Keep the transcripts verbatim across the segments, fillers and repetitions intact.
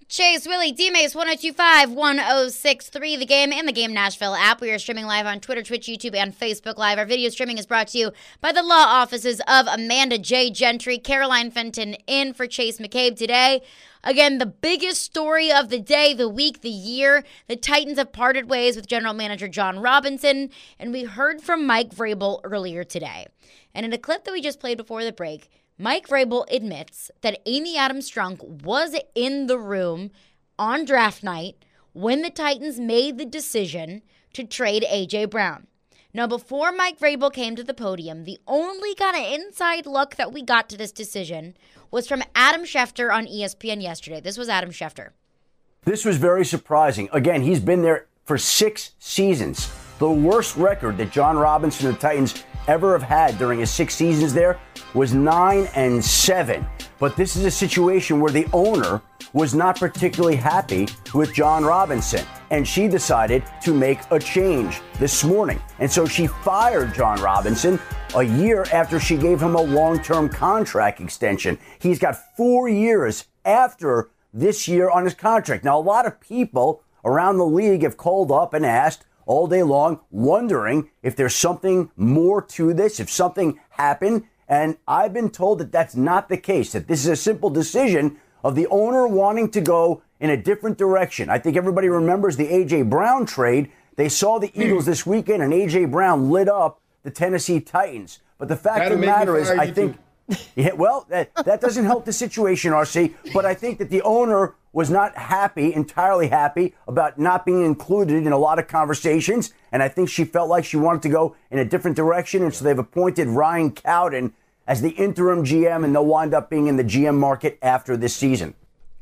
Chase, Willie, D-Mace, one oh two five, one oh six three, The Game, and the Game Nashville app. We are streaming live on Twitter, Twitch, YouTube, and Facebook Live. Our video streaming is brought to you by the law offices of Amanda J. Gentry. Caroline Fenton in for Chase McCabe today. Again, the biggest story of the day, the week, the year. The Titans have parted ways with general manager Jon Robinson, and we heard from Mike Vrabel earlier today. And in a clip that we just played before the break, Mike Vrabel admits that Amy Adams-Strunk was in the room on draft night when the Titans made the decision to trade A J. Brown. Now, before Mike Vrabel came to the podium, the only kind of inside look that we got to this decision was from Adam Schefter on E S P N yesterday. This was Adam Schefter. This was very surprising. Again, he's been there for six seasons. The worst record that Jon Robinson and the Titans ever have had during his six seasons there was nine and seven. But this is a situation where the owner was not particularly happy with Jon Robinson, and she decided to make a change this morning. And so she fired Jon Robinson a year after she gave him a long-term contract extension. He's got four years after this year on his contract. Now, a lot of people around the league have called up and asked all day long, wondering if there's something more to this, if something happened. And I've been told that that's not the case, that this is a simple decision of the owner wanting to go in a different direction. I think everybody remembers the A J. Brown trade. They saw the Eagles this weekend, and A J. Brown lit up the Tennessee Titans. But the fact That'll of the matter is, I you think, yeah, well, that, that doesn't help the situation, R C. But I think that the owner was not happy, entirely happy, about not being included in a lot of conversations. And I think she felt like she wanted to go in a different direction. And so they've appointed Ryan Cowden as the interim G M, and they'll wind up being in the G M market after this season.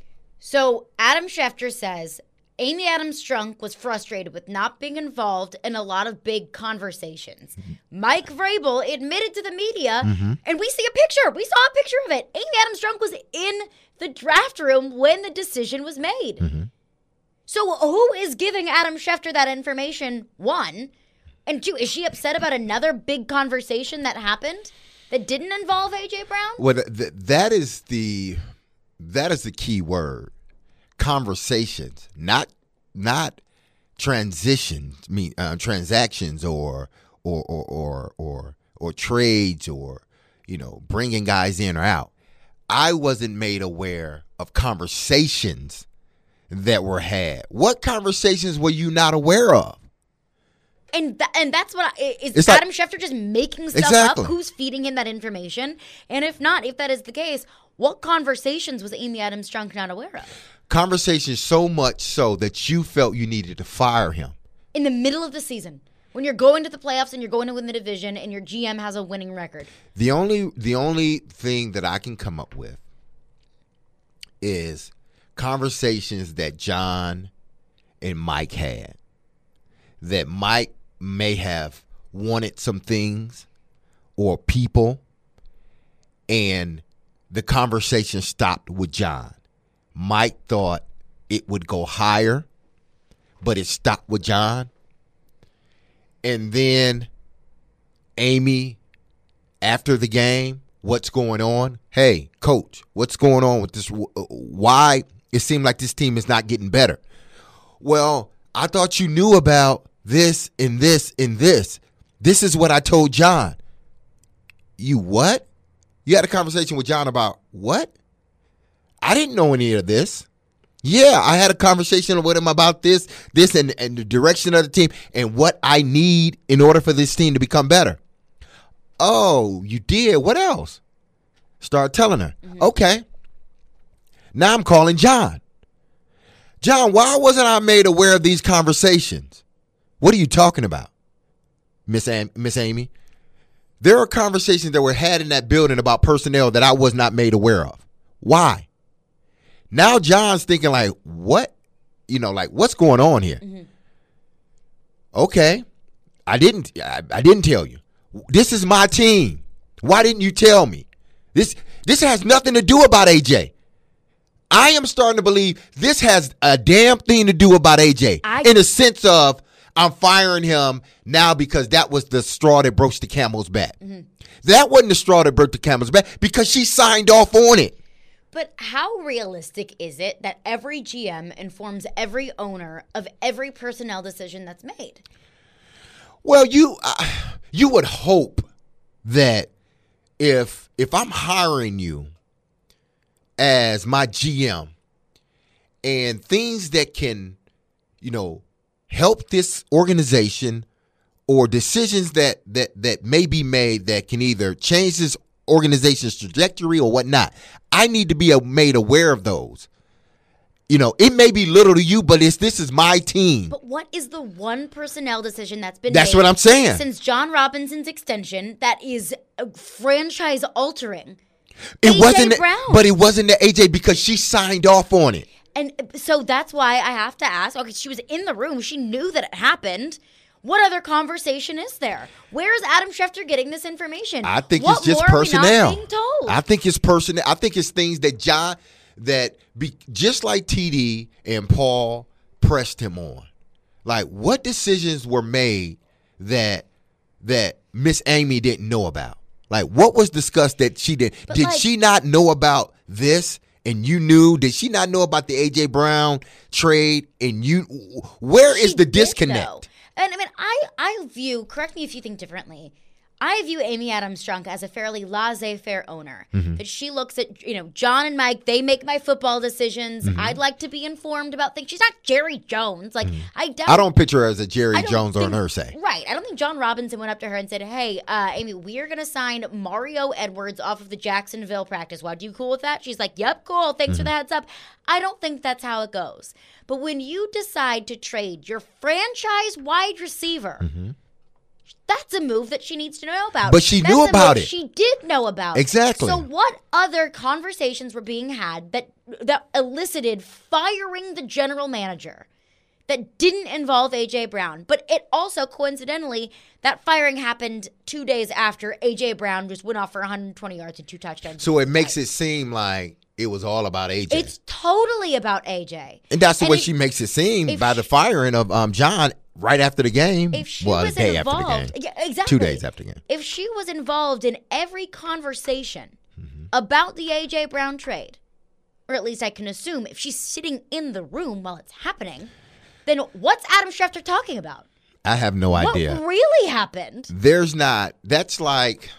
So Adam Schefter says Amy Adams-Strunk was frustrated with not being involved in a lot of big conversations. Mm-hmm. Mike Vrabel admitted to the media, mm-hmm. and we see a picture. We saw a picture of it. Amy Adams-Strunk was in the draft room when the decision was made. Mm-hmm. So who is giving Adam Schefter that information, one? And two, is she upset about another big conversation that happened that didn't involve A J. Brown? Well, th- that is the that is the key word. Conversations, not not transitions, I mean uh, transactions or or or or or or trades or you know bringing guys in or out. I wasn't made aware of conversations that were had. What conversations were you not aware of? And th- and that's what I, is it's Adam like, Schefter just making stuff exactly. up? Who's feeding him that information? And if not, if that is the case, what conversations was Amy Adams-Strunk not aware of? Conversations so much so that you felt you needed to fire him. In the middle of the season, when you're going to the playoffs and you're going to win the division and your G M has a winning record. The only the only thing that I can come up with is conversations that Jon and Mike had. That Mike may have wanted some things or people, and the conversation stopped with Jon. Mike thought it would go higher, but it stopped with Jon. And then Amy, after the game, what's going on? Hey, coach, what's going on with this? Why it seemed like this team is not getting better? Well, I thought you knew about this and this and this. This is what I told Jon. You what? You had a conversation with Jon about what? I didn't know any of this. Yeah, I had a conversation with him about this, this, and, and the direction of the team and what I need in order for this team to become better. Oh, you did? What else? Start telling her. Mm-hmm. Okay. Now I'm calling Jon. Jon, why wasn't I made aware of these conversations? What are you talking about, Miss Am- Miss Amy? There are conversations that were had in that building about personnel that I was not made aware of. Why? Now Jon's thinking like, what? You know, like, what's going on here? Mm-hmm. Okay. I didn't I, I didn't tell you. This is my team. Why didn't you tell me? This this has nothing to do about A J. I am starting to believe this has a damn thing to do about A J. I- in a sense of I'm firing him now because that was the straw that broke the camel's back. Mm-hmm. That wasn't the straw that broke the camel's back because she signed off on it. But how realistic is it that every G M informs every owner of every personnel decision that's made? Well, you uh, you would hope that if if I'm hiring you as my G M and things that can, you know, help this organization or decisions that that that may be made that can either change this organization's trajectory or whatnot, I need to be made aware of those. You know, it may be little to you, but it's this is my team. But what is the one personnel decision that's been That's made what I'm saying. since John Robinson's extension that is franchise altering? It A J wasn't, Brown. but it wasn't the A J because she signed off on it. And so that's why I have to ask. Okay, she was in the room. She knew that it happened. What other conversation is there? Where is Adam Schefter getting this information? I think what it's just more personnel. Are we not being told? I think it's personnel. I think it's things that John, that be just like T D and Paul pressed him on. Like, what decisions were made that that Miss Amy didn't know about? Like, what was discussed that she did? But did like, she not know about this? And you knew? Did she not know about the A J Brown trade? And you, where is she the did, disconnect? though. And I mean, I, I view, correct me if you think differently, I view Amy Adams Strunk as a fairly laissez-faire owner. Mm-hmm. That she looks at, you know, John and Mike, they make my football decisions. Mm-hmm. I'd like to be informed about things. She's not Jerry Jones. Like, mm-hmm. I don't. I don't picture her as a Jerry Jones think, or an Irsay. Right. I don't think John Robinson went up to her and said, hey, uh, Amy, we are going to sign Mario Edwards off of the Jacksonville practice squad. Do you cool with that? She's like, yep, cool. Thanks mm-hmm. for the heads up. I don't think that's how it goes. But when you decide to trade your franchise wide receiver, mm-hmm. that's a move that she needs to know about. But she that's knew a about move it. She did know about exactly. it. So what other conversations were being had that that elicited firing the general manager that didn't involve A J Brown? But it also, coincidentally, that firing happened two days after A J Brown just went off for one hundred twenty yards and two touchdowns. So it makes it seem like it was all about A J. It's totally about A J. And that's the and way if, she makes it seem by she, the firing of um, John right after the game. If she well, was a day involved, after the game. Yeah, exactly. Two days after the game. If she was involved in every conversation mm-hmm. about the A J Brown trade, or at least I can assume if she's sitting in the room while it's happening, then what's Adam Schefter talking about? I have no what idea. What really happened? There's not. That's like,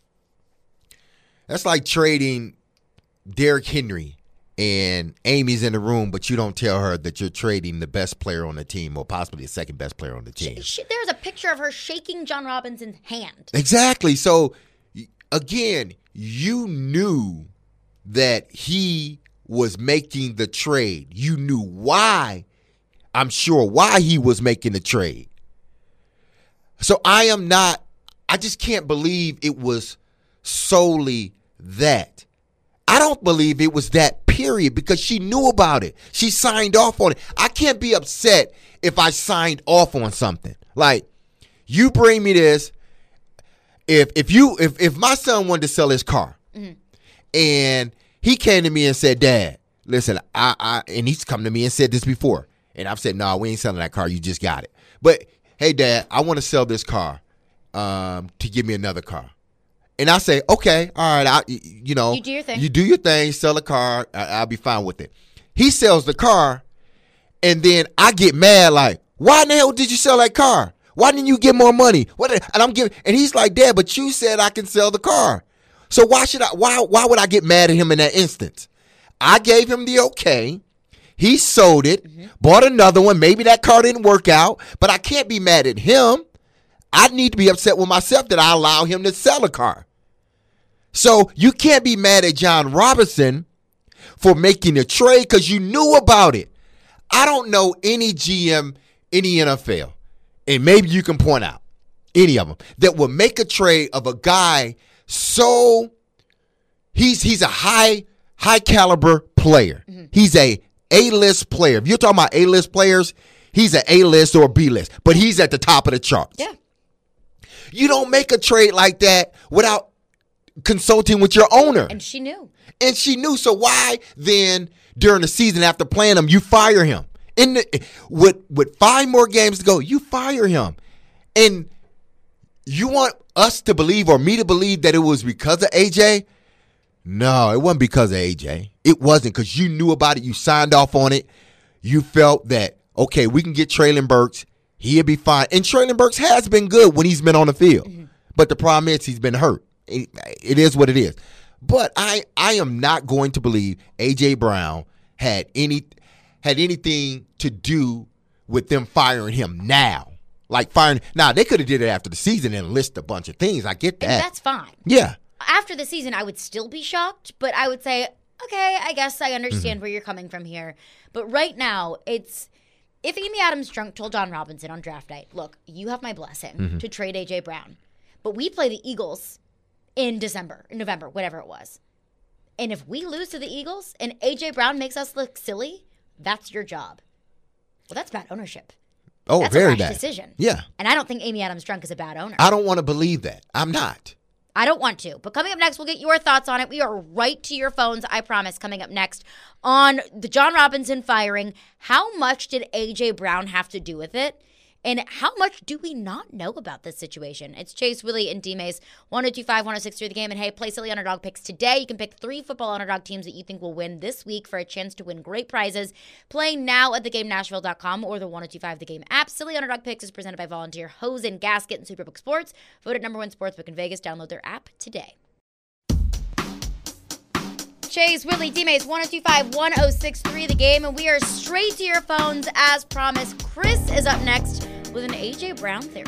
that's like trading Derrick Henry and Amy's in the room, but you don't tell her that you're trading the best player on the team or possibly the second best player on the team. She, she, there's a picture of her shaking John Robinson's hand. Exactly. So, again, you knew that he was making the trade. You knew why, I'm sure, why he was making the trade. So I am not, I just can't believe it was solely that. I don't believe it was that, period, because she knew about it. She signed off on it. I can't be upset if I signed off on something. Like, you bring me this. If if you if, if my son wanted to sell his car, mm-hmm. and he came to me and said, Dad, listen, I, I and he's come to me and said this before. And I've said, no, nah, we ain't selling that car. You just got it. But, hey, Dad, I want to sell this car um, to give me another car. And I say, okay, all right, I, you know. You do your thing. You do your thing, sell a car, I, I'll be fine with it. He sells the car, and then I get mad like, why in the hell did you sell that car? Why didn't you get more money? What? And I'm giving, and he's like, Dad, but you said I can sell the car. So why should I, why, why would I get mad at him in that instance? I gave him the okay. He sold it, mm-hmm. bought another one. Maybe that car didn't work out, but I can't be mad at him. I need to be upset with myself that I allow him to sell a car. So you can't be mad at John Robinson for making a trade because you knew about it. I don't know any G M in the N F L, and maybe you can point out any of them, that will make a trade of a guy so he's he's a high high caliber player. Mm-hmm. He's a A-list player. If you're talking about A-list players, he's an A-list or B-list, but he's at the top of the charts. Yeah. You don't make a trade like that without consulting with your owner. And she knew. And she knew. So why then during the season after playing him, you fire him? In the, with with five more games to go, you fire him. And you want us to believe or me to believe that it was because of A J? No, it wasn't because of A J. It wasn't because you knew about it. You signed off on it. You felt that, okay, we can get Treylon Burks. He'll be fine. And Treylon Burks has been good when he's been on the field. Mm-hmm. But the problem is he's been hurt. It, it is what it is. But I, I am not going to believe A J. Brown had any had anything to do with them firing him now. Like firing. Now, they could have did it after the season and list a bunch of things. I get that. And that's fine. Yeah. After the season, I would still be shocked, but I would say, okay, I guess I understand mm-hmm. where you're coming from here. But right now, it's if Amy Adams Strunk told John Robinson on draft night, look, you have my blessing mm-hmm. to trade A J. Brown, but we play the Eagles in December, in November, whatever it was. And if we lose to the Eagles and A J. Brown makes us look silly, that's your job. Well, that's bad ownership. Oh, that's very a rash bad decision. Yeah. And I don't think Amy Adams Strunk is a bad owner. I don't want to believe that. I'm not. I don't want to. But coming up next, we'll get your thoughts on it. We are right to your phones, I promise, coming up next on the John Robinson firing. How much did A J. Brown have to do with it? And how much do we not know about this situation? It's Chase, Willie, and D-Mace, one oh two five, one oh six three The Game. And hey, play Silly Underdog Picks today. You can pick three football underdog teams that you think will win this week for a chance to win great prizes. Play now at the game nashville dot com or the one oh two five The Game app. Silly Underdog Picks is presented by Volunteer Hose and Gasket and Superbook Sports. Voted number one sportsbook in Vegas. Download their app today. Chase, Willie, D-Mace, one oh two five, one oh six three The Game. And we are straight to your phones as promised. Chris is up next with an A J. Brown theory.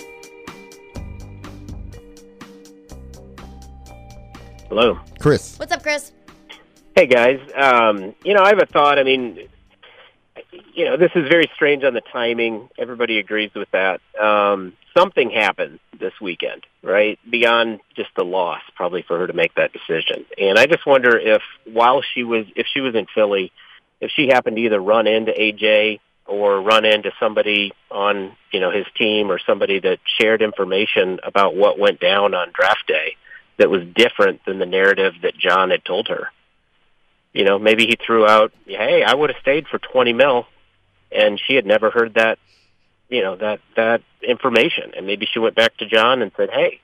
Hello. Chris. What's up, Chris? Hey, guys. Um, you know, I have a thought. I mean, you know, this is very strange on the timing. Everybody agrees with that. Um, something happened this weekend, right? Beyond just the loss, probably for her to make that decision. And I just wonder if while she was, if she was in Philly, if she happened to either run into A J or run into somebody on, you know, his team or somebody that shared information about what went down on draft day that was different than the narrative that John had told her. You know, maybe he threw out, hey, I would have stayed for twenty mil, and she had never heard that, you know, that, that information. And maybe she went back to John and said, hey,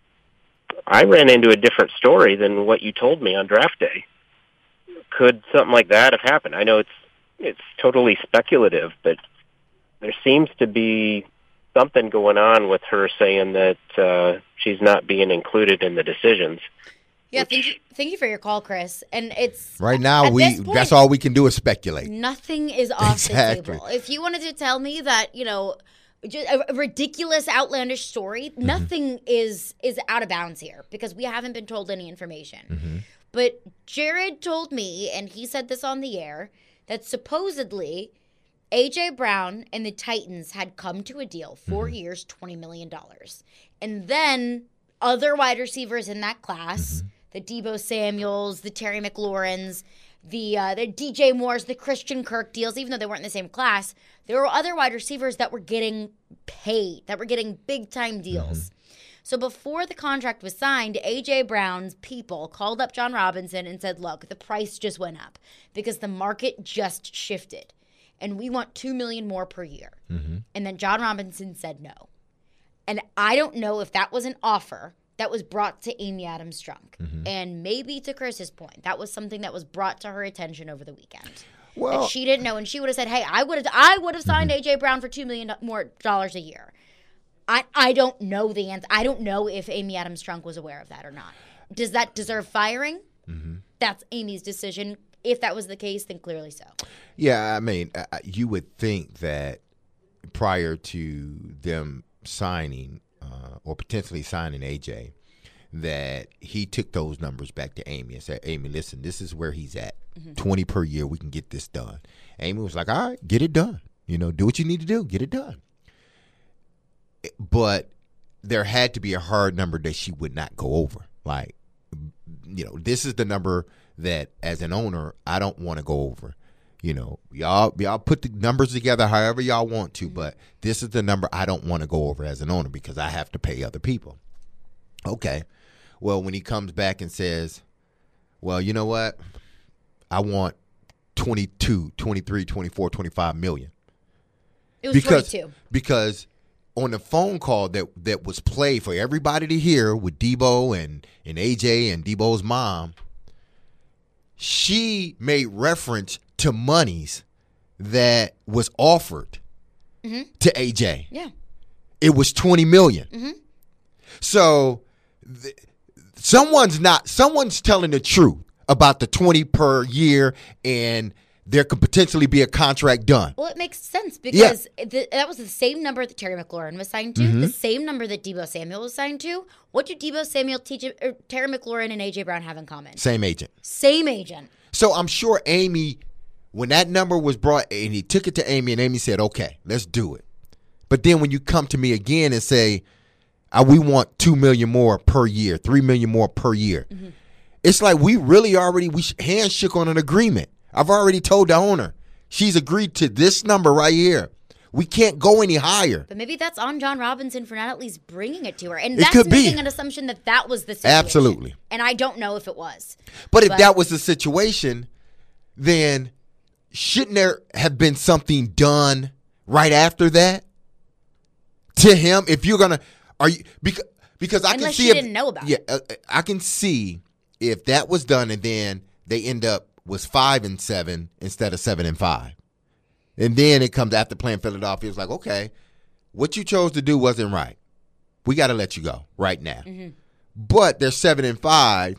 I ran into a different story than what you told me on draft day. Could something like that have happened? I know it's, It's totally speculative, but there seems to be something going on with her saying that uh, she's not being included in the decisions. Yeah, thank you, thank you for your call, Chris. And it's right now we point, that's all we can do is speculate. Nothing is off exactly. the table. If you wanted to tell me that, you know, just a, a ridiculous, outlandish story, mm-hmm. nothing is is out of bounds here because we haven't been told any information. Mm-hmm. But Jared told me, and he said this on the air, that supposedly A J. Brown and the Titans had come to a deal, four mm-hmm. years, twenty million dollars. And then other wide receivers in that class, mm-hmm. the Deebo Samuels, the Terry McLaurins, the uh, the D J Moores, the Christian Kirk deals, even though they weren't in the same class, there were other wide receivers that were getting paid, that were getting big-time deals. Mm-hmm. So before the contract was signed, A J. Brown's people called up John Robinson and said, look, the price just went up because the market just shifted, and we want two million dollars more per year. Mm-hmm. And then John Robinson said no. And I don't know if that was an offer that was brought to Amy Adams Strunk. Mm-hmm. And maybe to Chris's point, that was something that was brought to her attention over the weekend. Well, that she didn't know, and she would have said, hey, I would have I would have signed mm-hmm. A J. Brown for two million dollars more dollars a year. I, I don't know the answer. I don't know if Amy Adams Strunk was aware of that or not. Does that deserve firing? Mm-hmm. That's Amy's decision. If that was the case, then clearly so. Yeah, I mean, uh, you would think that prior to them signing uh, or potentially signing A J, that he took those numbers back to Amy and said, Amy, listen, this is where he's at. Mm-hmm. twenty per year, we can get this done. Amy was like, all right, get it done. You know, do what you need to do. Get it done. But there had to be a hard number that she would not go over. Like, you know, this is the number that as an owner, I don't want to go over. You know, y'all y'all put the numbers together however y'all want to, but this is the number I don't want to go over as an owner because I have to pay other people. Okay. Well, when he comes back and says, well, you know what? I want twenty-two, twenty-three, twenty-four, twenty-five million. It was because, twenty-two. Because on the phone call that, that was played for everybody to hear with Deebo and, and A J and Deebo's mom, she made reference to monies that was offered mm-hmm. to A J. Yeah. It was twenty million dollars. Mm-hmm. So th- someone's not, someone's telling the truth about the twenty per year, and there could potentially be a contract done. Well, it makes sense because yeah. the, that was the same number that Terry McLaurin was signed to, mm-hmm. the same number that Deebo Samuel was signed to. What do Deebo Samuel, T J, or Terry McLaurin, and A J Brown have in common? Same agent. Same agent. So I'm sure Amy, when that number was brought, and he took it to Amy, and Amy said, okay, let's do it. But then when you come to me again and say, uh, we want two million dollars more per year, three million dollars more per year, mm-hmm. it's like we really already, we hands shook on an agreement. I've already told the owner. She's agreed to this number right here. We can't go any higher. But maybe that's on John Robinson for not at least bringing it to her. And it that's could making be. an assumption that that was the situation. Absolutely. And I don't know if it was. But if but, that was the situation, then shouldn't there have been something done right after that to him? If you're going to, are you, because, because I Unless can see. Unless she if, didn't know about yeah, it. Uh, I can see if that was done and then they end up was five and seven instead of seven and five. And then it comes after playing Philadelphia. It's like, okay, what you chose to do wasn't right. We got to let you go right now. Mm-hmm. But they're seven and five.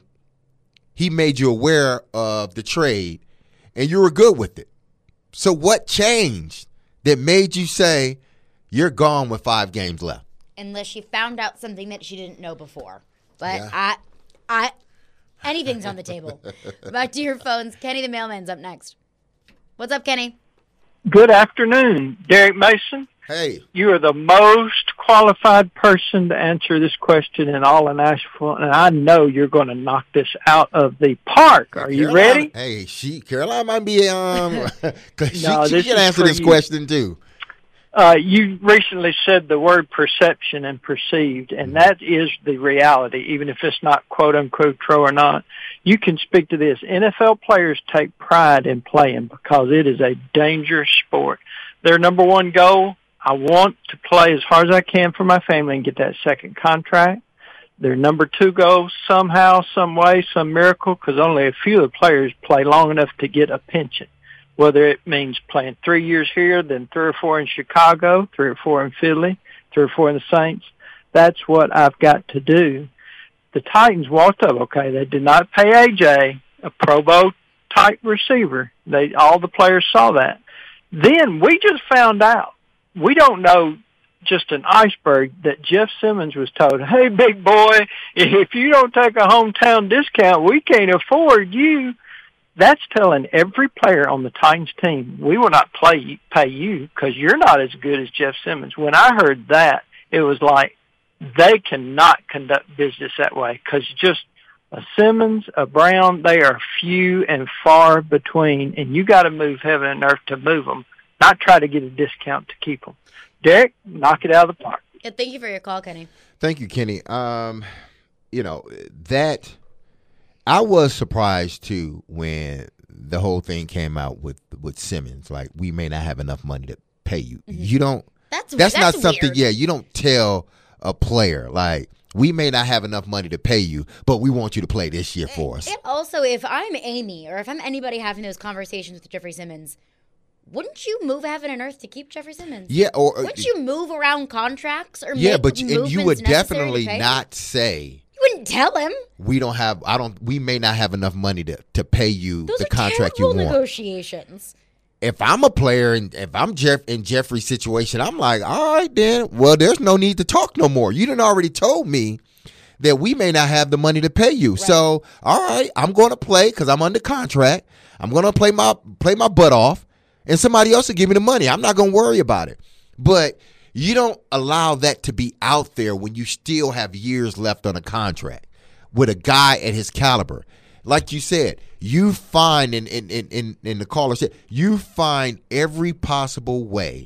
He made you aware of the trade, and you were good with it. So what changed that made you say you're gone with five games left? Unless she found out something that she didn't know before. But yeah. I, I, anything's on the table. Back to your phones. Kenny the mailman's up next. What's up, Kenny? Good afternoon, Derek Mason. Hey. You are the most qualified person to answer this question in all of Nashville, and I know you're going to knock this out of the park. Are Caroline, you ready? Hey, she Caroline might be um, cause no, she, she can answer this you. question too. Uh, you recently said the word perception and perceived, and that is the reality, even if it's not quote-unquote true or not. You can speak to this. N F L players take pride in playing because it is a dangerous sport. Their number one goal, I want to play as hard as I can for my family and get that second contract. Their number two goal, somehow, some way, some miracle, because only a few of the players play long enough to get a pension. Whether it means playing three years here, then three or four in Chicago, three or four in Philly, three or four in the Saints. That's what I've got to do. The Titans walked up, okay, they did not pay A J, a Pro Bowl type receiver. They all the players saw that. Then we just found out, we don't know just an iceberg, that Jeff Simmons was told, hey, big boy, if you don't take a hometown discount, we can't afford you. That's telling every player on the Titans team, we will not play, pay you because you're not as good as Jeff Simmons. When I heard that, it was like they cannot conduct business that way because just a Simmons, a Brown, they are few and far between, and you got to move heaven and earth to move them, not try to get a discount to keep them. Derek, knock it out of the park. Yeah, thank you for your call, Kenny. Thank you, Kenny. Um, you know, that – I was surprised, too, when the whole thing came out with, with Simmons. Like, we may not have enough money to pay you. Mm-hmm. You don't that's, – that's, that's not something – yeah, you don't tell a player, like, we may not have enough money to pay you, but we want you to play this year for us. And also, if I'm Amy or if I'm anybody having those conversations with Jeffrey Simmons, wouldn't you move heaven and earth to keep Jeffrey Simmons? Yeah. Or Wouldn't you move around contracts or yeah, make but and you would definitely to not say – wouldn't tell him. We don't have. I don't. We may not have enough money to, to pay you Those the are contract you want. Negotiations. If I'm a player and if I'm Jeff in Jeffrey's situation, I'm like, all right, then. Well, there's no need to talk no more. You done already told me that we may not have the money to pay you. Right. So, all right, I'm going to play because I'm under contract. I'm going to play my play my butt off, and somebody else will give me the money. I'm not going to worry about it. But you don't allow that to be out there when you still have years left on a contract with a guy at his caliber. Like you said, you find, in, in, in, in the caller said, you find every possible way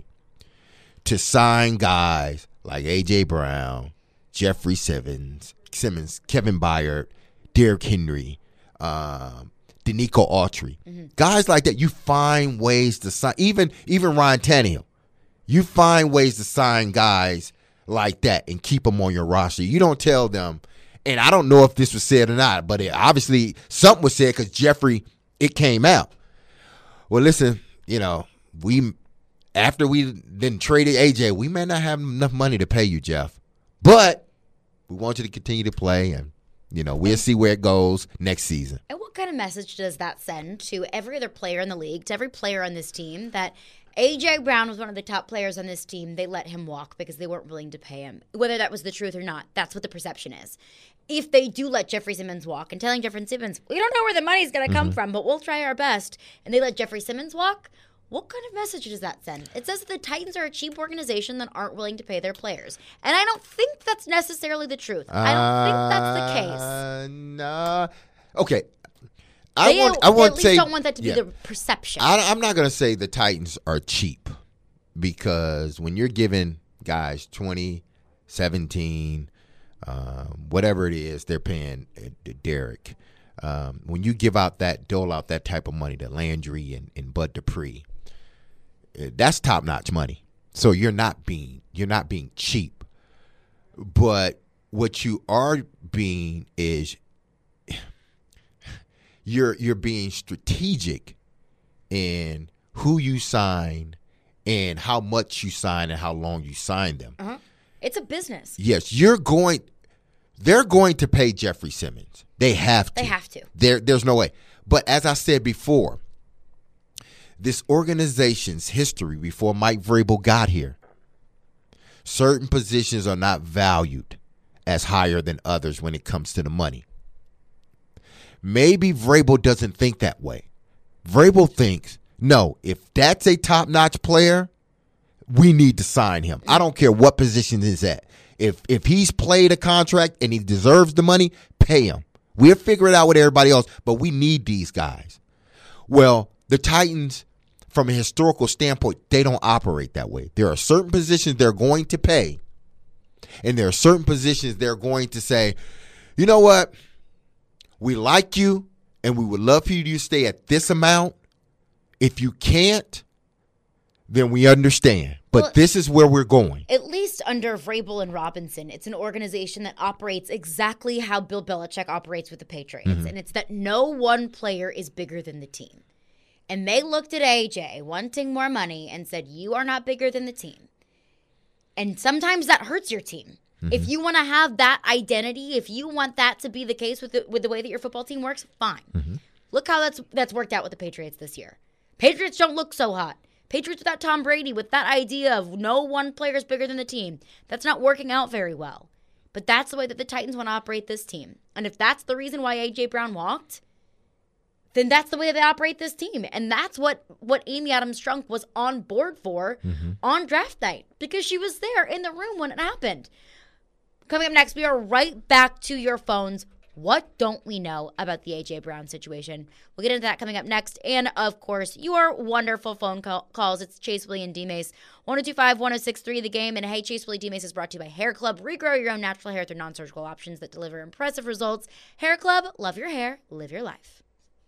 to sign guys like A J. Brown, Jeffrey Simmons, Simmons, Kevin Byard, Derrick Henry, um, Danico Autry. Mm-hmm. Guys like that, you find ways to sign, even, even Ryan Tannehill. You find ways to sign guys like that and keep them on your roster. You don't tell them, and I don't know if this was said or not, but it, obviously something was said because Jeffrey it came out. Well, listen, you know, we after we then traded A J, we may not have enough money to pay you, Jeff, but we want you to continue to play, and you know, we'll see where it goes next season. And what kind of message does that send to every other player in the league, to every player on this team, that A J. Brown was one of the top players on this team? They let him walk because they weren't willing to pay him. Whether that was the truth or not, that's what the perception is. If they do let Jeffrey Simmons walk, and telling Jeffrey Simmons, we don't know where the money's going to come mm-hmm. from, but we'll try our best, and they let Jeffrey Simmons walk, what kind of message does that send? It says that the Titans are a cheap organization that aren't willing to pay their players. And I don't think that's necessarily the truth. I don't think that's the case. Uh, no. Okay. I they, want, I want they at to least say, don't want that to yeah. be the perception. I, I'm not going to say the Titans are cheap, because when you're giving guys twenty, seventeen, um, whatever it is they're paying uh, Derek, um, when you give out that, dole out that type of money to Landry and, and Bud Dupree, that's top-notch money. So you're not being you're not being cheap. But what you are being is you're you're being strategic in who you sign and how much you sign and how long you sign them. Uh-huh. It's a business. Yes, you're going they're going to pay Jeffrey Simmons. They have to. They have to. There there's no way. But as I said before, this organization's history before Mike Vrabel got here, certain positions are not valued as higher than others when it comes to the money. Maybe Vrabel doesn't think that way. Vrabel thinks, no, if that's a top-notch player, we need to sign him. I don't care what position he's at. If if he's played a contract and he deserves the money, pay him. We'll figure it out with everybody else, but we need these guys. Well, the Titans, from a historical standpoint, they don't operate that way. There are certain positions they're going to pay, and there are certain positions they're going to say, you know what, we like you, and we would love for you to stay at this amount. If you can't, then we understand. But well, this is where we're going. At least under Vrabel and Robinson, it's an organization that operates exactly how Bill Belichick operates with the Patriots, mm-hmm. and it's that no one player is bigger than the team. And they looked at A J wanting more money and said, you are not bigger than the team. And sometimes that hurts your team. Mm-hmm. If you want to have that identity, if you want that to be the case with the, with the way that your football team works, fine. Mm-hmm. Look how that's that's worked out with the Patriots this year. Patriots don't look so hot. Patriots without Tom Brady, with that idea of no one player is bigger than the team, that's not working out very well. But that's the way that the Titans want to operate this team. And if that's the reason why A J. Brown walked, then that's the way they operate this team. And that's what, what Amy Adams-Strunk was on board for mm-hmm. on draft night, because she was there in the room when it happened. Coming up next, we are right back to your phones. What don't we know about the A J. Brown situation? We'll get into that coming up next. And, of course, your wonderful phone call- calls. It's Chase Willie and D-Mace. one oh two five, one oh six three, The Game. And, hey, Chase Willie D-Mace is brought to you by Hair Club. Regrow your own natural hair through non-surgical options that deliver impressive results. Hair Club, love your hair, live your life.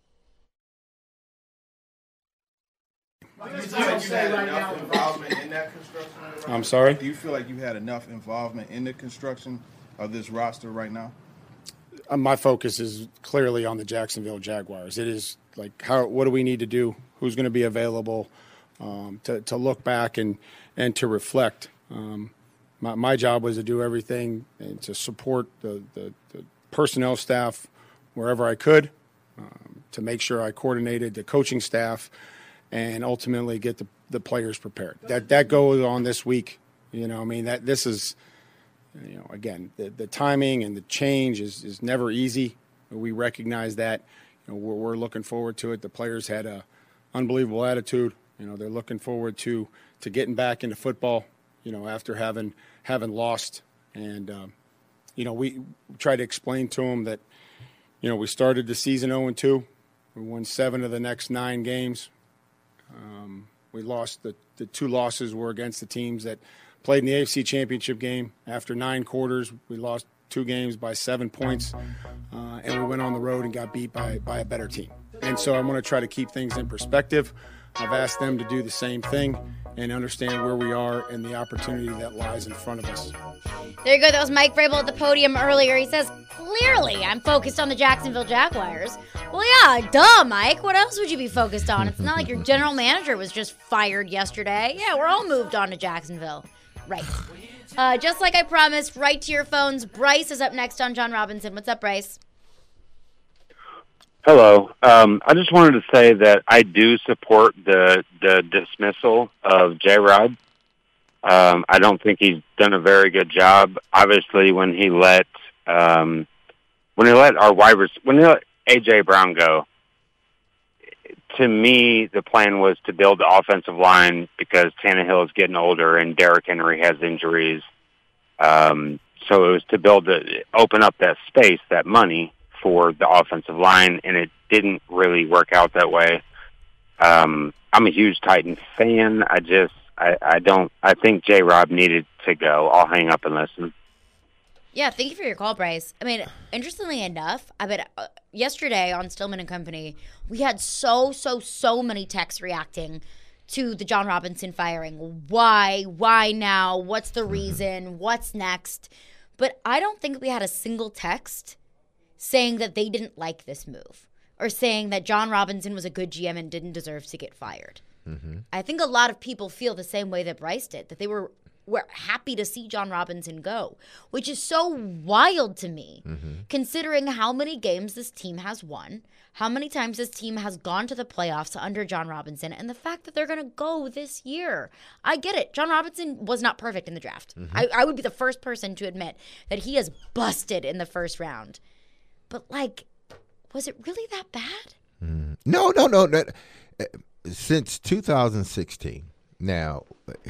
Do you feel like you had enough involvement in that construction of the roster? I'm sorry? Do you feel like you had enough involvement in the construction of this roster right now? Uh, my focus is clearly on the Jacksonville Jaguars. It is like, how, what do we need to do? Who's going to be available um, to, to look back and, and to reflect? Um, my, my job was to do everything and to support the, the, the personnel staff wherever I could, um, to make sure I coordinated the coaching staff and ultimately get the, the players prepared. That that goes on this week. You know, I mean, that this is, you know, again, the, the timing and the change is, is never easy. We recognize that. You know, we're, we're looking forward to it. The players had a unbelievable attitude. You know, they're looking forward to to getting back into football, you know, after having having lost. And, um, you know, we tried to explain to them that, you know, we started the season oh and two. We won seven of the next nine games. Um, we lost the, the two losses were against the teams that played in the A F C Championship game. After nine quarters, we lost two games by seven points, uh, and we went on the road and got beat by, by a better team. And so I'm going to try to keep things in perspective. I've asked them to do the same thing, and understand where we are and the opportunity that lies in front of us. There you go. That was Mike Vrabel at the podium earlier. He says, clearly I'm focused on the Jacksonville Jaguars. Well, yeah, duh, Mike. What else would you be focused on? It's not like your general manager was just fired yesterday. Yeah, we're all moved on to Jacksonville. Right. Uh, just like I promised, right to your phones. Bryce is up next on John Robinson. What's up, Bryce? Hello. Um, I just wanted to say that I do support the the dismissal of J-Rod. Um, I don't think he's done a very good job. Obviously, when he let um, when he let our wide rec- when he let A J Brown go, to me the plan was to build the offensive line because Tannehill is getting older and Derrick Henry has injuries. Um, so it was to build the open up that space, that money for the offensive line, and it didn't really work out that way. Um, I'm a huge Titans fan. I just, I, I don't, I think J-Rob needed to go. I'll hang up and listen. Yeah, thank you for your call, Bryce. I mean, interestingly enough, I bet uh, yesterday on Stillman and Company, we had so, so, so many texts reacting to the John Robinson firing. Why? Why now? What's the reason? What's next? But I don't think we had a single text saying that they didn't like this move or saying that John Robinson was a good G M and didn't deserve to get fired. Mm-hmm. I think a lot of people feel the same way that Bryce did, that they were, were happy to see John Robinson go, which is so wild to me, mm-hmm. considering how many games this team has won, how many times this team has gone to the playoffs under John Robinson, and the fact that they're going to go this year. I get it. John Robinson was not perfect in the draft. Mm-hmm. I, I would be the first person to admit that he is busted in the first round. But, like, was it really that bad? Mm. No, no, no, no. Since two thousand sixteen, now,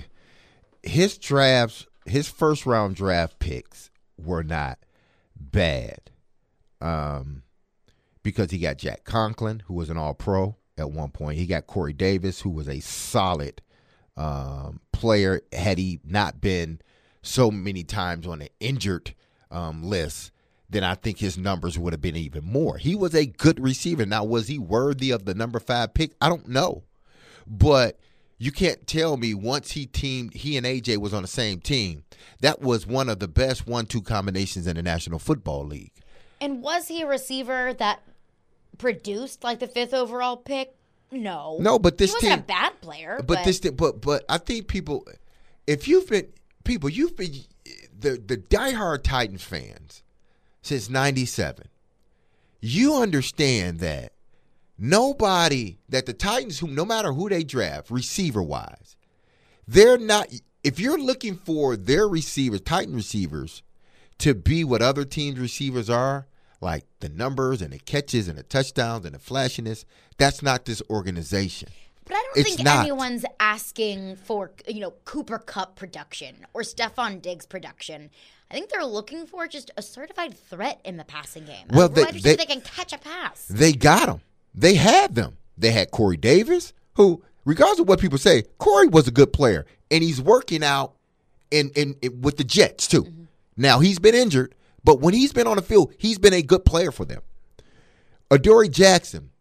his drafts, his first-round draft picks were not bad um, because he got Jack Conklin, who was an all-pro at one point. He got Corey Davis, who was a solid um, player had he not been so many times on an injured um, list. Then I think his numbers would have been even more. He was a good receiver. Now, was he worthy of the number five pick? I don't know. But you can't tell me once he teamed, he and A J was on the same team, that was one of the best one two combinations in the National Football League. And was he a receiver that produced like the fifth overall pick? No. No, but this he team. wasn't a bad player. But, but this, but, but I think people, if you've been, people, you've been, the, the diehard Titans fans, since ninety-seven, you understand that nobody, that the Titans, who no matter who they draft, receiver-wise, they're not, if you're looking for their receivers, Titan receivers, to be what other teams' receivers are, like the numbers and the catches and the touchdowns and the flashiness, that's not this organization. But I don't It's think not. anyone's asking for, you know, Cooper Kupp production or Stephon Diggs production. I think they're looking for just a certified threat in the passing game. Well, a they- wide receiver they- that can catch a pass. They got them. They had them. They had Corey Davis, who, regardless of what people say, Corey was a good player, and he's working out in, in, in with the Jets too. Mm-hmm. Now, he's been injured, but when he's been on the field, he's been a good player for them. Adoree Jackson.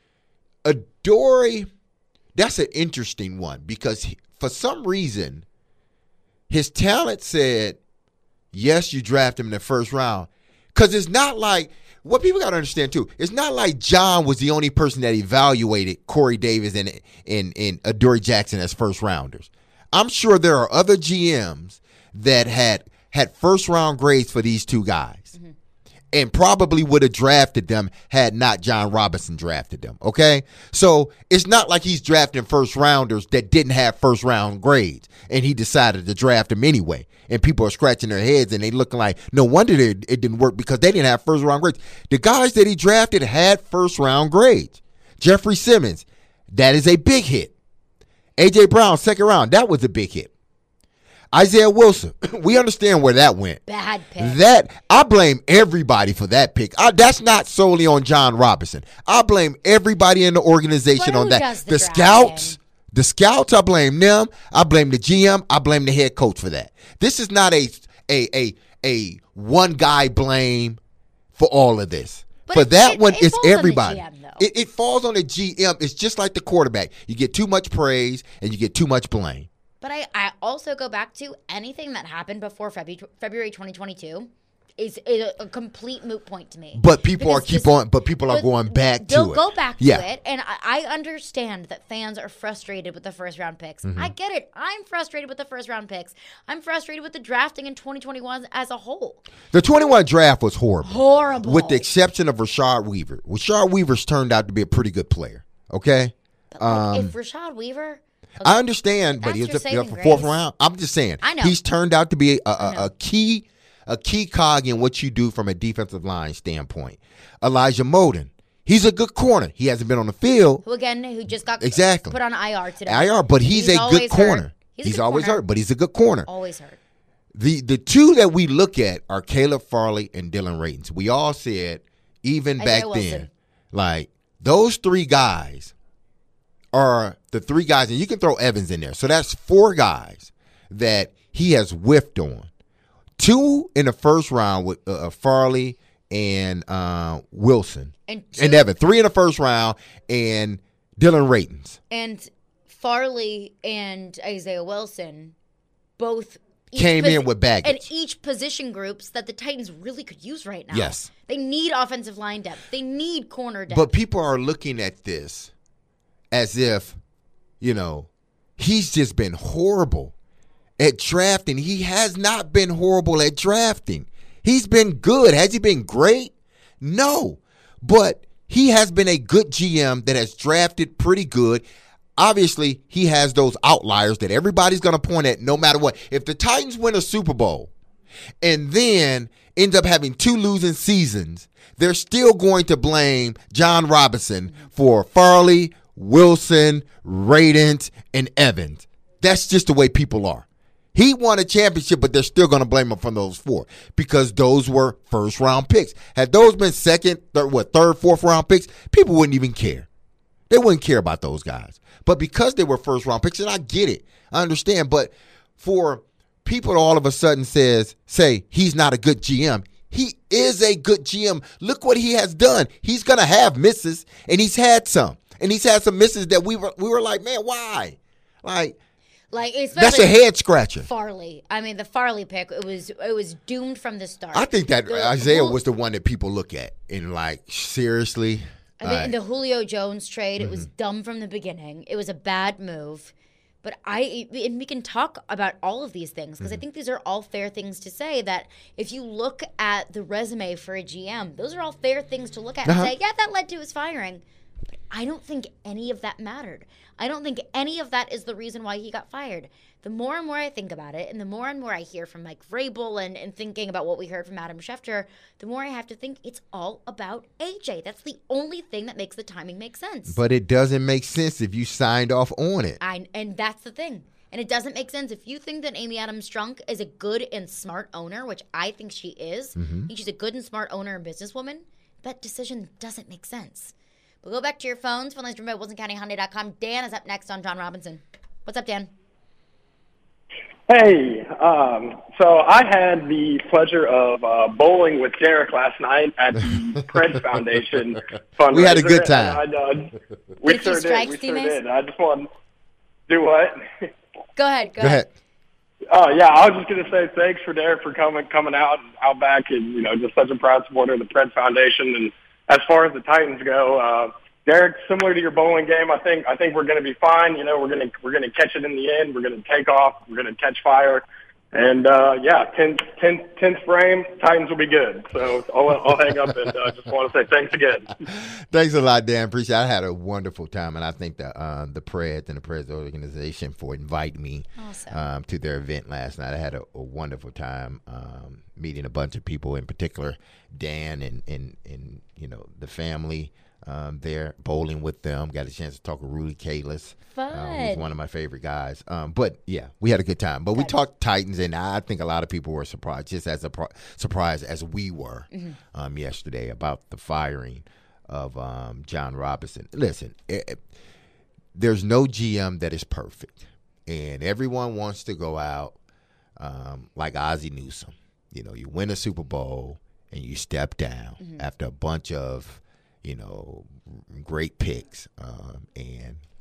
Adoree, that's an interesting one because he, for some reason, his talent said, yes, you draft him in the first round. Because it's not like, what people got to understand too, it's not like John was the only person that evaluated Corey Davis and, and, and Adoree Jackson as first rounders. I'm sure there are other G Ms that had had first round grades for these two guys mm-hmm. and probably would have drafted them had not John Robinson drafted them. Okay. So it's not like he's drafting first rounders that didn't have first round grades and he decided to draft them anyway. And people are scratching their heads and they looking like, no wonder it, it didn't work because they didn't have first round grades. The guys that he drafted had first round grades. Jeffrey Simmons, that is a big hit. A J Brown, second round, that was a big hit. Isaiah Wilson, we understand where that went. Bad pick. That, I blame everybody for that pick. I, that's not solely on John Robinson. I blame everybody in the organization But on who that. does the The drafting? scouts, the scouts, I blame them. I blame the G M. I blame the head coach for that. This is not a a a a one guy blame for all of this. But for it- that it- one, it it's falls on the everybody. G M, though. It, it falls on the G M. It's just like the quarterback. You get too much praise and you get too much blame. But I, I also go back to anything that happened before February, February twenty twenty-two is, is a, a complete moot point to me. But people Because are keep this- on. But people are but going back to They'll it. go back to Yeah. it, and I, I understand that fans are frustrated with the first round picks. Mm-hmm. I get it. I'm frustrated with the first round picks. I'm frustrated with the drafting in twenty twenty-one as a whole. The twenty-one draft was horrible. Horrible. With the exception of Rashad Weaver. Rashad Weaver's turned out to be a pretty good player. Okay? But like, Um, if Rashad Weaver, I understand, but That's he's your a, saving a fourth grace. round. I'm just saying. I know. He's turned out to be a, I know. a, a key a key cog in what you do from a defensive line standpoint. Elijah Molden. He's a good corner. He hasn't been on the field. who again, who just got Exactly. put on I R today. I R, but he's, He's a always good corner. hurt. He's He's, a good always corner. hurt, but he's a good corner. Always hurt. The the two that we look at are Caleb Farley and Dylan Ratens. We all said, even Isaiah back Wilson. then, like those three guys are the three guys, and you can throw Evans in there. So that's four guys that he has whiffed on. Two in the first round with uh, Farley and uh, Wilson And and two- Evan. Three in the first round and Dylan Ratens. And Farley and Isaiah Wilson both each Came in with baggage. And each position groups that the Titans really could use right now. Yes. They need offensive line depth. They need corner depth. But people are looking at this as if, you know, he's just been horrible at drafting. He has not been horrible at drafting. He's been good. Has he been great? No. But he has been a good G M that has drafted pretty good. Obviously, he has those outliers that everybody's going to point at no matter what. If the Titans win a Super Bowl and then end up having two losing seasons, they're still going to blame John Robinson for Farley, Wilson, Ratens, and Evans. That's just the way people are. He won a championship, but they're still going to blame him for those four because those were first-round picks. Had those been second, third, what, third, fourth-round picks, people wouldn't even care. They wouldn't care about those guys. But because they were first-round picks, and I get it, I understand, but for people to all of a sudden says, say he's not a good G M, he is a good G M. Look what he has done. He's going to have misses, and he's had some. And he's had some misses that we were we were like, man, why? Like, like that's especially a head scratcher. Farley. I mean, the Farley pick, it was it was doomed from the start. I think that The Isaiah Jul- was the one that people look at and like, seriously? I mean, Like, the Julio Jones trade, it was Mm-hmm. dumb from the beginning. It was a bad move. But I, and we can talk about all of these things because Mm-hmm. I think these are all fair things to say that if you look at the resume for a G M, those are all fair things to look at Uh-huh. and say, yeah, that led to his firing. But I don't think any of that mattered. I don't think any of that is the reason why he got fired. The more and more I think about it, and the more and more I hear from Mike Vrabel and, and thinking about what we heard from Adam Schefter, the more I have to think it's all about A J. That's the only thing that makes the timing make sense. but it doesn't make sense if you signed off on it. I, and that's the thing. And it doesn't make sense if you think that Amy Adams Strunk is a good and smart owner, which I think she is. Mm-hmm. I think she's a good and smart owner and businesswoman. That decision doesn't make sense. But go back to your phones. Phone lines driven by Wilson County Hyundai dot com. Dan is up next on John Robinson. What's up, Dan? Hey, um, so I had the pleasure of uh, bowling with Derek last night at the Preds Foundation fundraiser. We had a good time. And I, uh, we Did you sure strike, did. We sure Steve-Mace? did. I just want to do what? Go ahead. Go, Go ahead. Oh yeah, I was just going to say thanks for Derek for coming coming out out back and you know just such a proud supporter of the Preds Foundation. And as far as the Titans go, uh, Derek, similar to your bowling game, I think I think we're going to be fine. You know, we're going to we're going to catch it in the end. We're going to take off. We're going to catch fire. And uh, yeah, tenth, tenth, tenth frame, Titans will be good. So I'll, I'll hang up and uh, just want to say thanks again. Thanks a lot, Dan. Appreciate it. I had a wonderful time, and I thank the uh, the Preds and the Preds organization for inviting me Awesome. um, to their event last night. I had a, a wonderful time um, meeting a bunch of people, in particular Dan and and, and you know the family um, there, bowling with them. Got a chance to talk with Rudy Kalis. Fun. Uh, he's one of my favorite guys. Um, but, yeah, we had a good time. But we talked Titans, and I think a lot of people were surprised, just as a pro- surprised as we were Mm-hmm. um, yesterday about the firing of um, John Robinson. Listen, it, it- there's no G M that is perfect, and everyone wants to go out um, like Ozzie Newsome. You know, you win a Super Bowl, and you step down Mm-hmm. after a bunch of, you know, great picks, um, and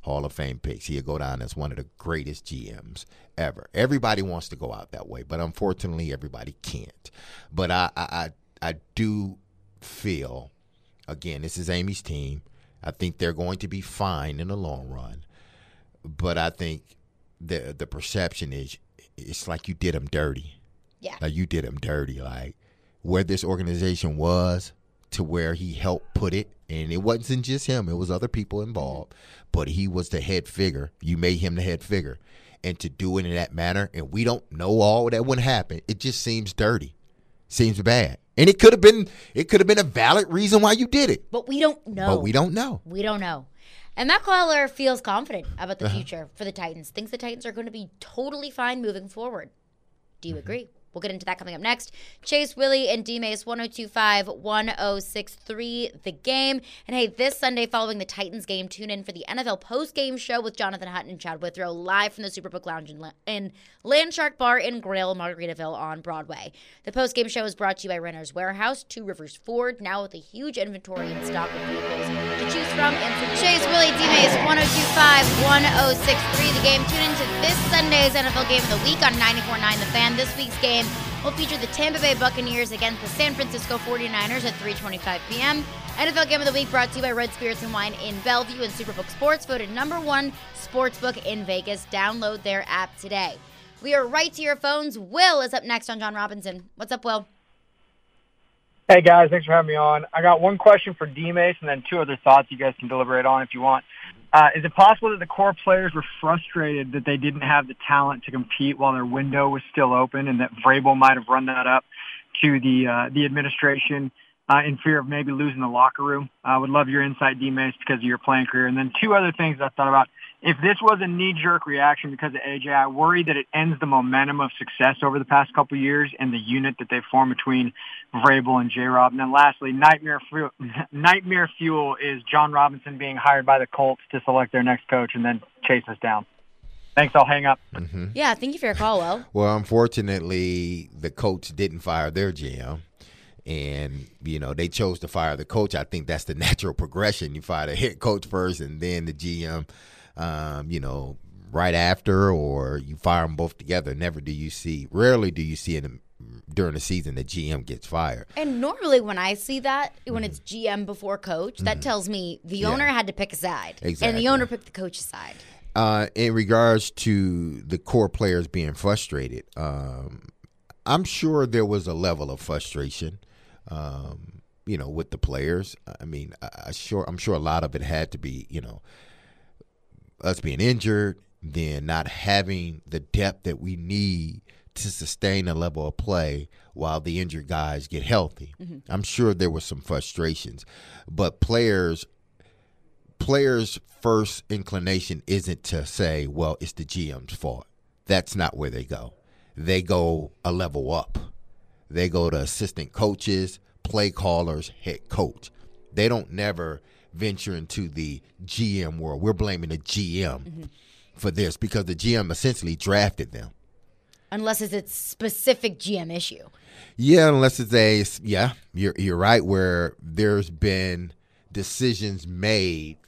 Hall of Fame picks. He'll go down as one of the greatest G Ms ever. Everybody wants to go out that way, but unfortunately, everybody can't. But I, I, I, I do feel, again, this is Amy's team. I think they're going to be fine in the long run. But I think the the perception is it's like you did them dirty. Yeah. Like you did them dirty. Like where this organization was to where he helped put it. And it wasn't just him. It was other people involved. But he was the head figure. You made him the head figure. And to do it in that manner, and we don't know all that would happen, it just seems dirty. Seems bad. And it could have been it could have been a valid reason why you did it. But we don't know. But we don't know. We don't know. And Matt Caller feels confident about the Uh-huh. future for the Titans. Thinks the Titans are going to be totally fine moving forward. Do you Mm-hmm. agree? We'll get into that coming up next. Chase, Willie, and D-Mace, one oh two five, one oh six three, The Game. And hey, this Sunday following the Titans game, tune in for the N F L post-game show with Jonathan Hutton and Chad Withrow live from the Superbook Lounge in, in Landshark Bar in Grail, Margaritaville on Broadway. The post-game show is brought to you by Renter's Warehouse, Two Rivers Ford, now with a huge inventory and stock of vehicles to choose from. And for Chase, Willie, D-Mace, one oh two five, one oh six three, The Game. Tune in to this Sunday's N F L Game of the Week on ninety-four point nine The Fan. This week's game will feature the Tampa Bay Buccaneers against the San Francisco forty-niners at three twenty-five p.m. N F L Game of the Week brought to you by Red Spirits and Wine in Bellevue and Superbook Sports, voted number one sportsbook in Vegas. Download their app today. We are right to your phones. Will is up next on John Robinson. What's up, Will? Hey, guys. Thanks for having me on. I got one question for D-Mace and then two other thoughts you guys can deliberate on if you want. Uh, is it possible that the core players were frustrated that they didn't have the talent to compete while their window was still open and that Vrabel might have run that up to the uh, the administration uh, in fear of maybe losing the locker room? I would love your insight, D-Mace, because of your playing career. And then two other things I thought about. If this was a knee-jerk reaction because of A J, I worry that it ends the momentum of success over the past couple of years and the unit that they formed between Vrabel and J-Rob. And then lastly, nightmare fuel, nightmare fuel is John Robinson being hired by the Colts to select their next coach and then chase us down. Thanks, I'll hang up. Mm-hmm. Yeah, thank you for your call, Will. Well, unfortunately, the coach didn't fire their G M. And, you know, they chose to fire the coach. I think that's the natural progression. You fire the head coach first and then the G M. Um, you know, right after, or you fire them both together. Never do you see, rarely do you see it during the season the G M gets fired. And normally when I see that, when it's G M before coach, that tells me the Yeah. owner had to pick a side. Exactly. And the owner picked the coach's side. Uh, in regards to the core players being frustrated, um, I'm sure there was a level of frustration, um, you know, with the players. I mean, I, I sure I'm sure a lot of it had to be, you know, us being injured, then not having the depth that we need to sustain a level of play while the injured guys get healthy. Mm-hmm. I'm sure there were some frustrations, but players players' first inclination isn't to say, well, it's the G M's fault. That's not where they go. They go a level up. They go to assistant coaches, play callers, head coach. They don't never venture into the G M world. We're blaming the G M mm-hmm. for this because the G M essentially drafted them. Unless it's a specific G M issue. Yeah, unless it's a, yeah, you're, you're right, where there's been decisions made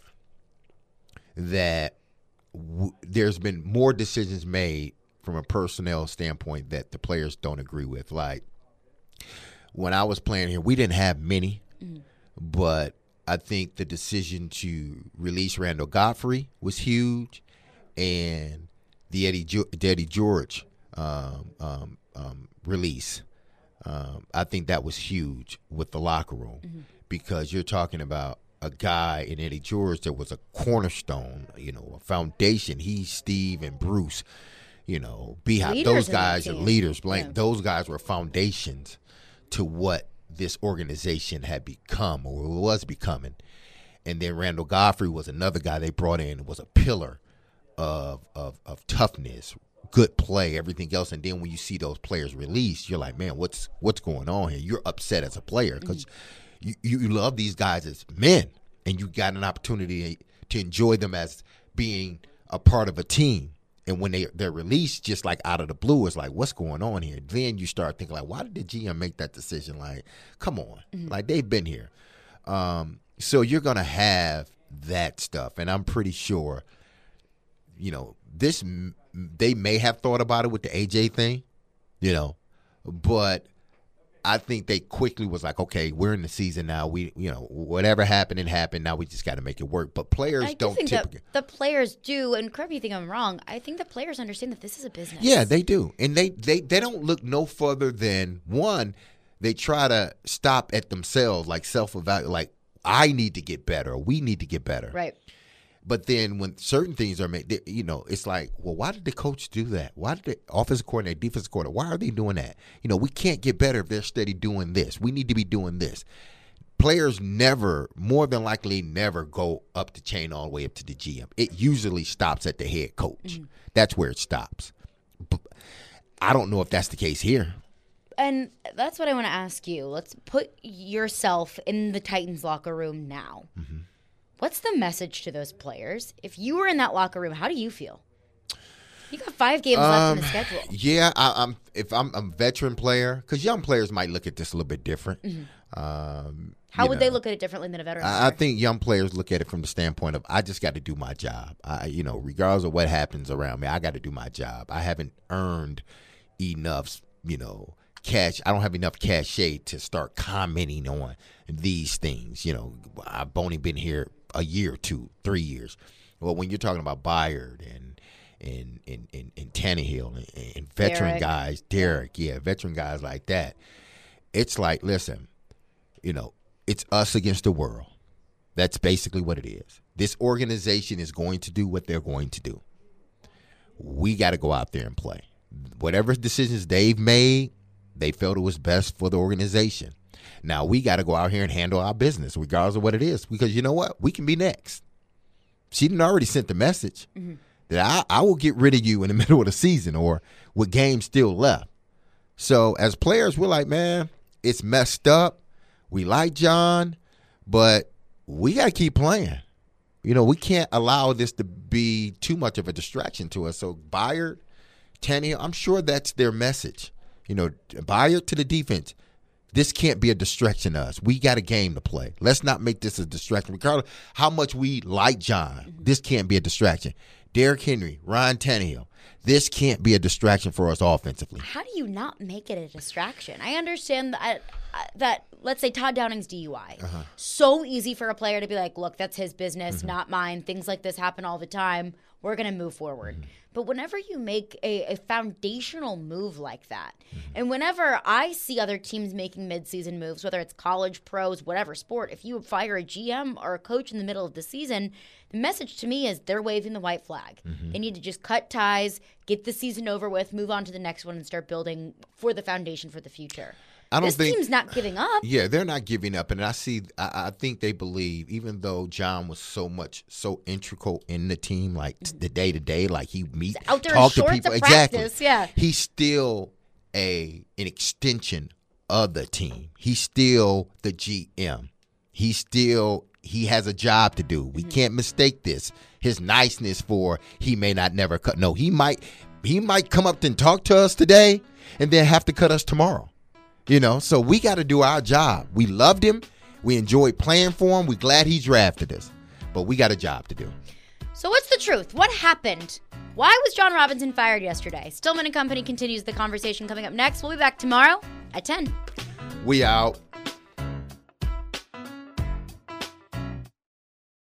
that w- there's been more decisions made from a personnel standpoint that the players don't agree with. Like when I was playing here, we didn't have many, mm-hmm. but I think the decision to release Randall Godfrey was huge, and the Eddie, jo- the Eddie George um, um, um, release. Um, I think that was huge with the locker room mm-hmm. because you're talking about a guy in Eddie George that was a cornerstone, you know, a foundation. He's Steve and Bruce, you know, Beehive. Those guys are leaders. Like, yeah. Those guys were foundations to what this organization had become or was becoming. And then Randall Godfrey was another guy they brought in, was a pillar of, of of toughness, good play, everything else. And then when you see those players released, you're like, man, what's what's going on here? You're upset as a player because mm-hmm. you, you love these guys as men, and you got an opportunity to enjoy them as being a part of a team. And when they, they're released just like out of the blue, it's like, what's going on here? Then you start thinking, like, why did the G M make that decision? Like, come on. Mm-hmm. Like, they've been here. Um, so you're going to have that stuff. And I'm pretty sure you know, this they may have thought about it with the A J thing, you know, but I think they quickly was like, okay, we're in the season now. We, you know, whatever happened, it happened. Now we just got to make it work. But players I do don't think typically. that the players do, and correct me if you think I'm wrong. I think the players understand that this is a business. Yeah, they do, and they they they don't look no further than one. They try to stop at themselves, like self-evaluate, like I need to get better, we need to get better. Right. But then when certain things are made, you know, it's like, well, why did the coach do that? Why did the offensive coordinator, defensive coordinator, why are they doing that? You know, we can't get better if they're steady doing this. We need to be doing this. Players never, more than likely, never go up the chain all the way up to the G M. It usually stops at the head coach. Mm-hmm. That's where it stops. But I don't know if that's the case here. And that's what I want to ask you. Let's put yourself in the Titans locker room now. Mm-hmm. What's the message to those players? If you were in that locker room, how do you feel? You got five games um, left in the schedule. Yeah, I, I'm. If I'm a veteran player, because young players might look at this a little bit different. Mm-hmm. Um, how would know, they look at it differently than a veteran? I, I think young players look at it from the standpoint of I just got to do my job. I, you know, regardless of what happens around me, I got to do my job. I haven't earned enough, you know, cash. I don't have enough cachet to start commenting on these things. You know, I've only been here a year, two, three years. Well, when you're talking about Byard and and and and, and Tannehill and, and veteran Derek. guys, Derek, yeah, veteran guys like that, it's like, listen, you know, it's us against the world. That's basically what it is. This organization is going to do what they're going to do. We got to go out there and play. Whatever decisions they've made, they felt it was best for the organization. Now, we got to go out here and handle our business, regardless of what it is, because you know what? We can be next. She didn't already sent the message mm-hmm. that I, I will get rid of you in the middle of the season or with games still left. So, as players, we're like, man, it's messed up. We like John, but we got to keep playing. You know, we can't allow this to be too much of a distraction to us. So, Byard, Tannehill, I'm sure that's their message. You know, Byard to the defense. This can't be a distraction to us. We got a game to play. Let's not make this a distraction. Regardless how much we like John, mm-hmm. this can't be a distraction. Derrick Henry, Ryan Tannehill, this can't be a distraction for us offensively. How do you not make it a distraction? I understand that, uh, that let's say Todd Downing's D U I. Uh-huh. So easy for a player to be like, look, that's his business, mm-hmm. not mine. Things like this happen all the time. We're going to move forward. Mm-hmm. But whenever you make a, a foundational move like that, mm-hmm. and whenever I see other teams making midseason moves, whether it's college, pros, whatever sport, if you fire a G M or a coach in the middle of the season, the message to me is they're waving the white flag. Mm-hmm. They need to just cut ties, get the season over with, move on to the next one, and start building for the foundation for the future. I don't this think, team's not giving up. Yeah, they're not giving up, and I see. I, I think they believe, even though John was so much so integral in the team, like the day to day, like he meet, out there talk in to people, of exactly. Practice, yeah, he's still a an extension of the team. He's still the G M. He's still he has a job to do. We mm-hmm. can't mistake this. His niceness for he may not never cut. No, he might he might come up and talk to us today, and then have to cut us tomorrow. You know, so we got to do our job. We loved him. We enjoyed playing for him. We're glad he drafted us. But we got a job to do. So what's the truth? What happened? Why was John Robinson fired yesterday? Stillman and Company continues the conversation coming up next. We'll be back tomorrow at ten. We out.